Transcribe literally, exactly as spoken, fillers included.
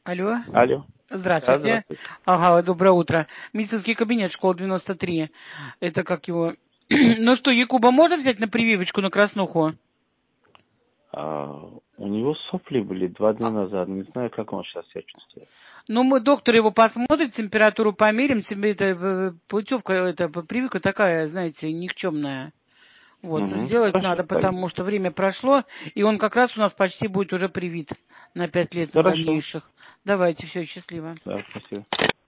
Алло. Алло. Да, Здравствуйте. здравствуйте. Ага, доброе утро. Медицинский кабинет, школа девяносто три. Это как его... Ну что, Якуба можно взять на прививочку на краснуху? А, у него сопли были два дня назад. Не знаю, как он сейчас себя чувствует. Ну, мы, доктор его посмотрит, температуру померим, себе это э, путевка, это прививка такая, знаете, никчемная. Вот, Угу. сделать Хорошо, надо, потому что время прошло, и он как раз у нас почти будет уже привит на пять лет хорошо. дальнейших. Давайте, все, счастливо. Да, спасибо.